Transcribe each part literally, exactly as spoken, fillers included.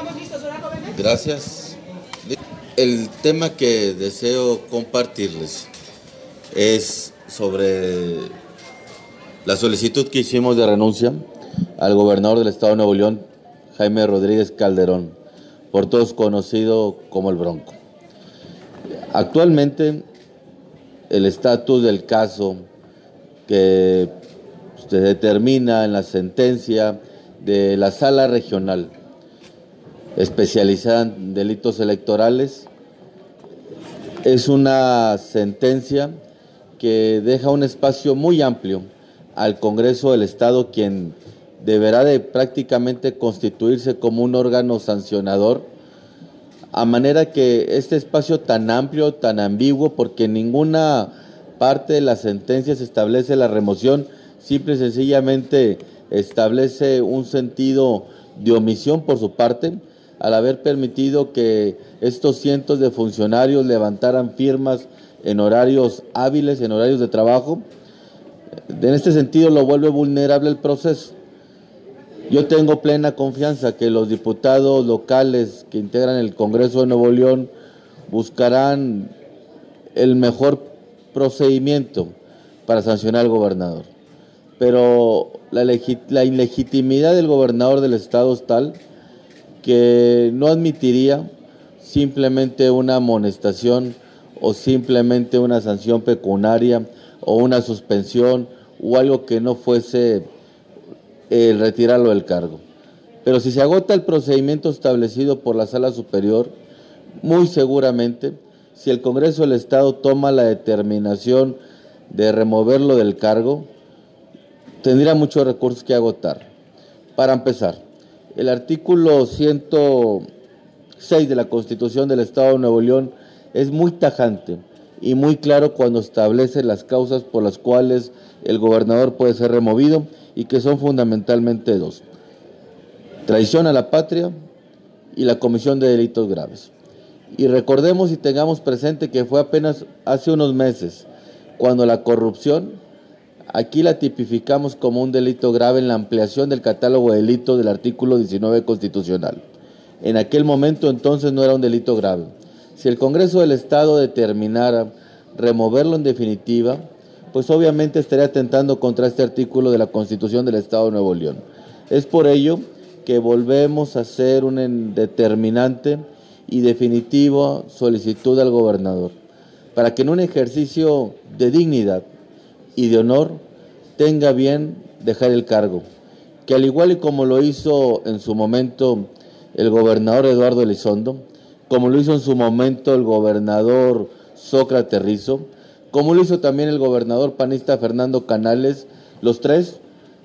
Estamos listos, ¿verdad, jóvenes? Gracias. El tema que deseo compartirles es sobre la solicitud que hicimos de renuncia al gobernador del estado de Nuevo León, Jaime Rodríguez Calderón, por todos conocido como el Bronco. Actualmente, el estatus del caso que se determina en la sentencia de la Sala Regional especializada en delitos electorales es una sentencia que deja un espacio muy amplio al Congreso del Estado, quien deberá de prácticamente constituirse como un órgano sancionador, a manera que este espacio tan amplio, tan ambiguo, porque en ninguna parte de la sentencia se establece la remoción, simple y sencillamente establece un sentido de omisión por su parte, al haber permitido que estos cientos de funcionarios levantaran firmas en horarios hábiles, en horarios de trabajo. En este sentido lo vuelve vulnerable el proceso. Yo tengo plena confianza que los diputados locales que integran el Congreso de Nuevo León buscarán el mejor procedimiento para sancionar al gobernador. Pero la, la ilegitimidad del gobernador del estado es tal que no admitiría simplemente una amonestación o simplemente una sanción pecuniaria o una suspensión o algo que no fuese el retirarlo del cargo. Pero si se agota el procedimiento establecido por la Sala Superior, muy seguramente, si el Congreso del Estado toma la determinación de removerlo del cargo, tendría muchos recursos que agotar. Para empezar, el artículo ciento seis de la Constitución del Estado de Nuevo León es muy tajante y muy claro cuando establece las causas por las cuales el gobernador puede ser removido, y que son fundamentalmente dos: traición a la patria y la comisión de delitos graves. Y recordemos y tengamos presente que fue apenas hace unos meses cuando la corrupción, aquí la tipificamos como un delito grave en la ampliación del catálogo de delitos del artículo diecinueve constitucional. En aquel momento entonces no era un delito grave. Si el Congreso del Estado determinara removerlo en definitiva, pues obviamente estaría atentando contra este artículo de la Constitución del Estado de Nuevo León. Es por ello que volvemos a hacer un determinante y definitivo solicitud al gobernador, para que en un ejercicio de dignidad y de honor tenga bien dejar el cargo, que al igual y como lo hizo en su momento el gobernador Eduardo Elizondo, como lo hizo en su momento el gobernador Sócrates Rizo, como lo hizo también el gobernador panista Fernando Canales, los tres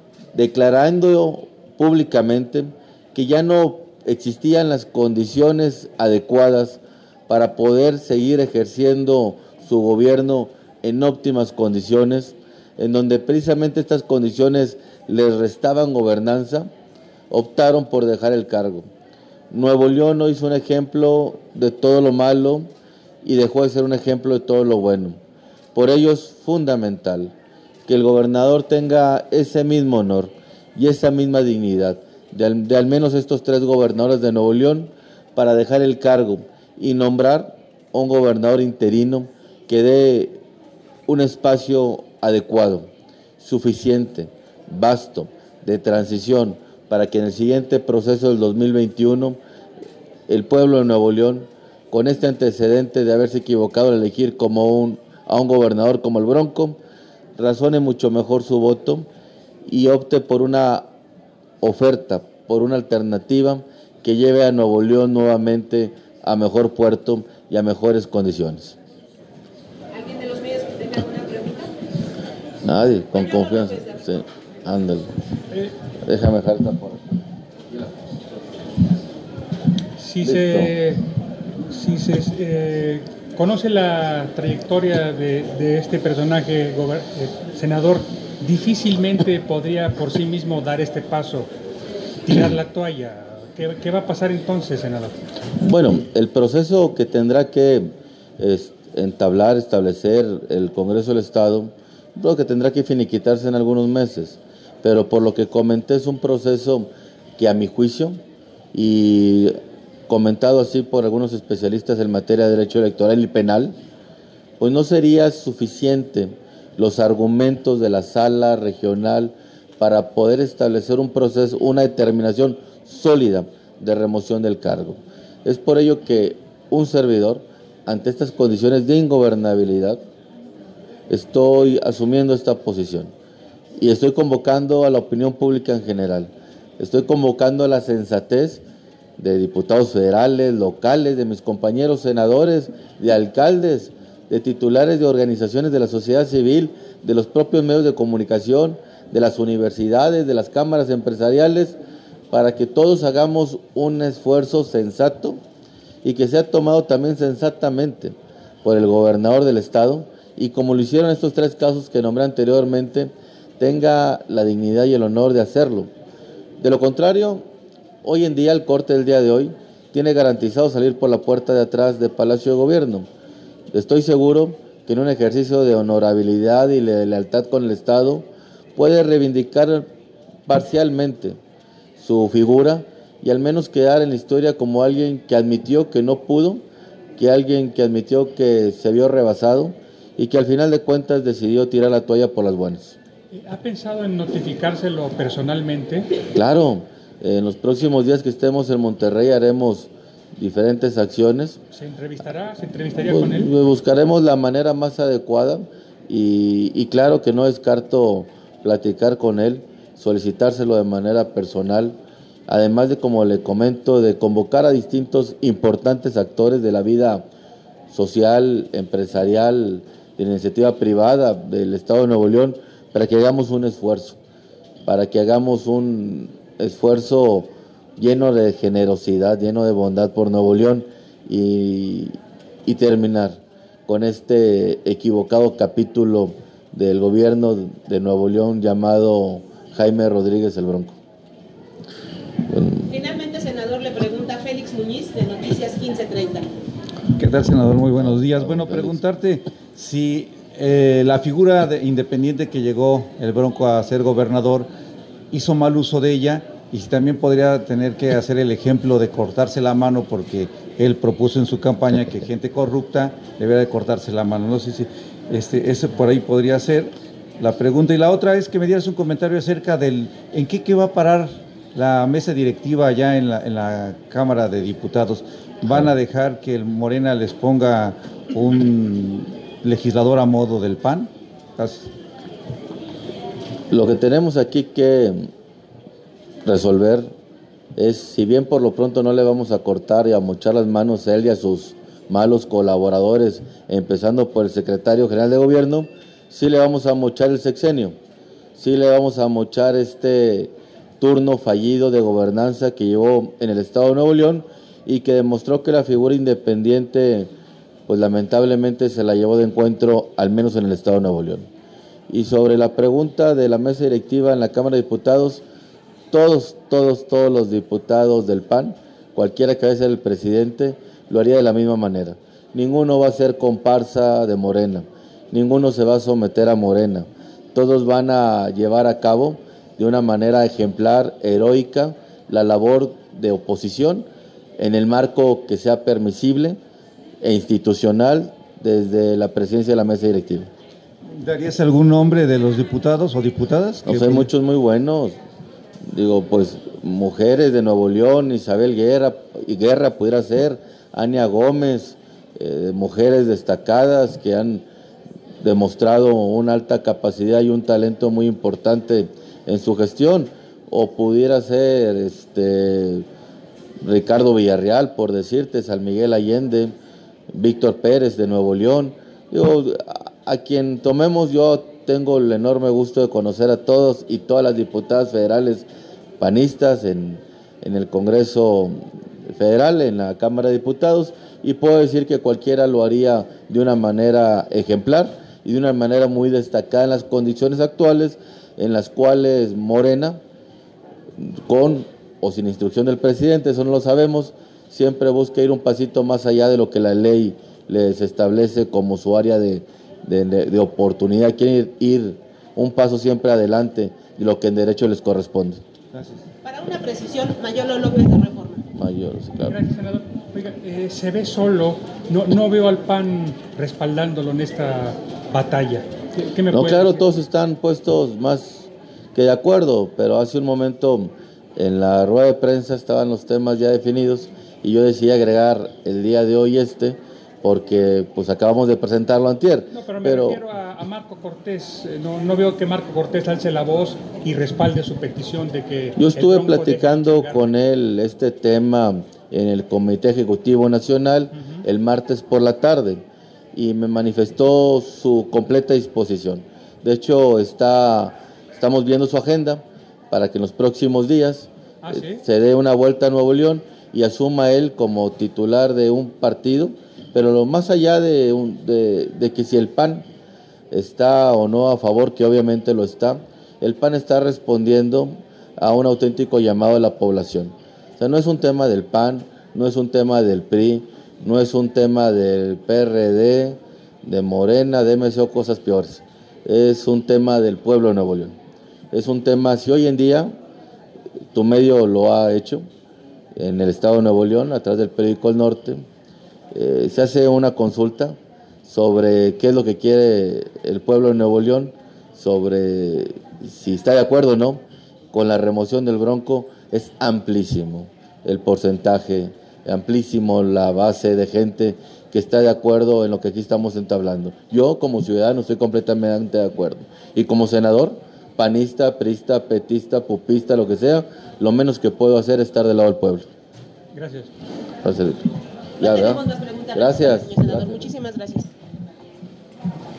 declarando públicamente que ya no existían las condiciones adecuadas para poder seguir ejerciendo su gobierno en óptimas condiciones, en donde precisamente estas condiciones les restaban gobernanza, optaron por dejar el cargo. Nuevo León no hizo un ejemplo de todo lo malo y dejó de ser un ejemplo de todo lo bueno. Por ello es fundamental que el gobernador tenga ese mismo honor y esa misma dignidad de al, de al menos estos tres gobernadores de Nuevo León, para dejar el cargo y nombrar a un gobernador interino que dé un espacio adecuado, suficiente, vasto, de transición, para que en el siguiente proceso del dos mil veintiuno el pueblo de Nuevo León, con este antecedente de haberse equivocado al elegir como un, a un gobernador como el Bronco, razone mucho mejor su voto y opte por una oferta, por una alternativa que lleve a Nuevo León nuevamente a mejor puerto y a mejores condiciones. ¿Alguien de los medios que tenga alguna pregunta? Nadie, con confianza. Sí, ándale. Déjame dejar esta por aquí. Si se, si se eh, conoce la trayectoria de, de este personaje, gober, eh, senador, difícilmente podría por sí mismo dar este paso, tirar la toalla. ¿Qué, qué va a pasar entonces, senador? Bueno, el proceso que tendrá que es, entablar, establecer el Congreso del Estado, creo que tendrá que finiquitarse en algunos meses, pero por lo que comenté es un proceso que a mi juicio y comentado así por algunos especialistas en materia de derecho electoral y penal, pues no sería suficiente los argumentos de la sala regional para poder establecer un proceso, una determinación sólida de remoción del cargo. Es por ello que un servidor, ante estas condiciones de ingobernabilidad, estoy asumiendo esta posición y estoy convocando a la opinión pública en general, estoy convocando a la sensatez de diputados federales, locales, de mis compañeros senadores, de alcaldes, de titulares de organizaciones de la sociedad civil, de los propios medios de comunicación, de las universidades, de las cámaras empresariales, para que todos hagamos un esfuerzo sensato y que sea tomado también sensatamente por el gobernador del estado y como lo hicieron estos tres casos que nombré anteriormente, tenga la dignidad y el honor de hacerlo. De lo contrario, hoy en día el corte del día de hoy tiene garantizado salir por la puerta de atrás del Palacio de Gobierno. Estoy seguro que en un ejercicio de honorabilidad y de lealtad con el Estado puede reivindicar parcialmente su figura y al menos quedar en la historia como alguien que admitió que no pudo, que alguien que admitió que se vio rebasado y que al final de cuentas decidió tirar la toalla por las buenas. ¿Ha pensado en notificárselo personalmente? Claro, en los próximos días que estemos en Monterrey haremos diferentes acciones. ¿Se entrevistará? ¿Se entrevistaría Pues, con él? Buscaremos la manera más adecuada y, y claro que no descarto platicar con él, solicitárselo de manera personal, además de, como le comento, de convocar a distintos importantes actores de la vida social, empresarial, de la iniciativa privada del Estado de Nuevo León, para que hagamos un esfuerzo, para que hagamos un esfuerzo lleno de generosidad, lleno de bondad por Nuevo León y, y terminar con este equivocado capítulo del gobierno de Nuevo León llamado Jaime Rodríguez el Bronco. Finalmente, senador, le pregunta a Félix Muñiz de Noticias quince treinta. ¿Qué tal, senador? Muy buenos días. Bueno, preguntarte si eh, la figura de independiente que llegó el Bronco a ser gobernador hizo mal uso de ella y si también podría tener que hacer el ejemplo de cortarse la mano porque él propuso en su campaña que gente corrupta debería de cortarse la mano. No sé si este, eso por ahí podría ser la pregunta. Y la otra es que me dieras un comentario acerca del en qué, qué va a parar la mesa directiva allá en la, en la Cámara de Diputados. ¿Van a dejar que el Morena les ponga un legislador a modo del P A N? Gracias. Lo que tenemos aquí que resolver es, si bien por lo pronto no le vamos a cortar y a mochar las manos a él y a sus malos colaboradores, empezando por el secretario general de gobierno, sí le vamos a mochar el sexenio, sí le vamos a mochar este turno fallido de gobernanza que llevó en el estado de Nuevo León y que demostró que la figura independiente, pues lamentablemente se la llevó de encuentro, al menos en el estado de Nuevo León. Y sobre la pregunta de la mesa directiva en la Cámara de Diputados, todos, todos, todos los diputados del P A N, cualquiera que vaya a ser el presidente, lo haría de la misma manera. Ninguno va a ser comparsa de Morena, ninguno se va a someter a Morena. Todos van a llevar a cabo de una manera ejemplar, heroica, la labor de oposición en el marco que sea permisible e institucional desde la presidencia de la mesa directiva. ¿Darías algún nombre de los diputados o diputadas? O sea, hay muchos muy buenos, digo, pues mujeres de Nuevo León, Isabel Guerra, y Guerra pudiera ser, Ania Gómez, eh, mujeres destacadas que han demostrado una alta capacidad y un talento muy importante en su gestión, o pudiera ser este Ricardo Villarreal, por decirte, San Miguel Allende, Víctor Pérez de Nuevo León. Digo, a, a quien tomemos, yo tengo el enorme gusto de conocer a todos y todas las diputadas federales panistas en, en el Congreso Federal, en la Cámara de Diputados, y puedo decir que cualquiera lo haría de una manera ejemplar y de una manera muy destacada en las condiciones actuales en las cuales Morena, con o sin instrucción del presidente, eso no lo sabemos, siempre busca ir un pasito más allá de lo que la ley les establece como su área de, de, de oportunidad. Quieren ir, ir un paso siempre adelante de lo que en derecho les corresponde. Gracias. Para una precisión, Mayolo López de Reforma. mayor, sí, claro. Gracias, senador. Oiga, eh, se ve solo, no, no veo al P A N respaldándolo en esta batalla. ¿Qué, qué me No, puede claro, decir? todos están puestos más que de acuerdo, pero hace un momento en la rueda de prensa estaban los temas ya definidos y yo decidí agregar el día de hoy este, porque pues acabamos de presentarlo antier. No, pero me pero refiero a, a Marco Cortés. Eh, No, no veo que Marco Cortés alce la voz y respalde su petición de que... yo estuve el Bronco platicando deje de con él este tema en el Comité Ejecutivo Nacional uh-huh. el martes por la tarde y me manifestó su completa disposición. De hecho, está, estamos viendo su agenda para que en los próximos días ¿Ah, sí? eh, se dé una vuelta a Nuevo León y asuma él como titular de un partido, pero lo más allá de, un, de, de que si el P A N está o no a favor, que obviamente lo está, el P A N está respondiendo a un auténtico llamado de la población. O sea, no es un tema del P A N, no es un tema del P R I, no es un tema del P R D, de Morena, de M C o cosas peores. Es un tema del pueblo de Nuevo León. Es un tema, si hoy en día tu medio lo ha hecho, en el estado de Nuevo León, a través del periódico El Norte, eh, se hace una consulta sobre qué es lo que quiere el pueblo de Nuevo León, sobre si está de acuerdo o no con la remoción del Bronco. Es amplísimo el porcentaje, amplísimo la base de gente que está de acuerdo en lo que aquí estamos entablando. Yo como ciudadano estoy completamente de acuerdo y como senador, panista, priista, petista, pupista, lo que sea, lo menos que puedo hacer es estar del lado del pueblo. Gracias. Gracias. No Ya, tenemos ¿verdad? más preguntas. Gracias. Señor senador. Gracias. Muchísimas gracias.